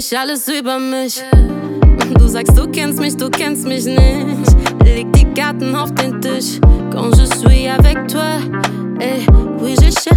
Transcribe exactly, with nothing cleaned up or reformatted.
ich alles über mich. Du sagst, du kennst mich, du kennst mich nicht. Leg die Karten auf den Tisch. Quand je suis avec toi, eh, oui, je